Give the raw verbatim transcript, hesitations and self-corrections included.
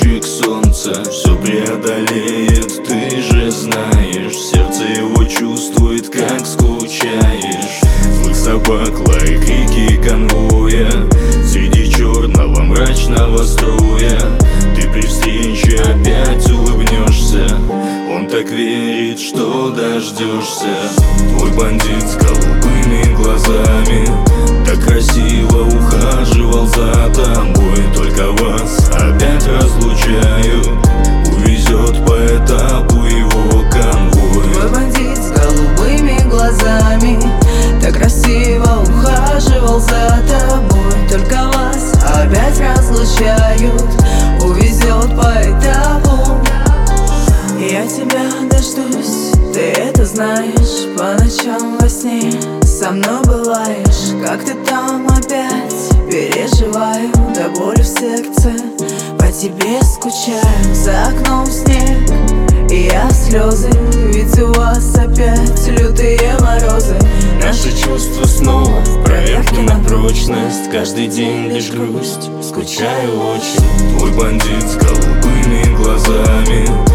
лучик солнца все преодолеет, ты же знаешь. Сердце его чувствует, как скучаешь. Злых собак, лай, крики конвоя среди черного мрачного строя. Ты при встрече опять улыбнешься, он так верит, что дождешься. Твой бандит с голубыми глазами так красиво ухаживал за тобой. Только вас опять разлучают, увезет по этапу его конвой. Твой бандит с голубыми глазами так красиво ухаживал за тобой. Только вас опять разлучают, увезет по этапу. Я тебя дождусь, ты это знаешь. По ночам во сне со мной бываешь. Как ты там опять? Переживаю до боли в сердце, по тебе скучаю. За окном снег и я слезы, ведь у вас опять лютые морозы. Наши чувства снова в проверке на прочность. Каждый день лишь грусть, скучаю очень. Твой бандит с голубыми глазами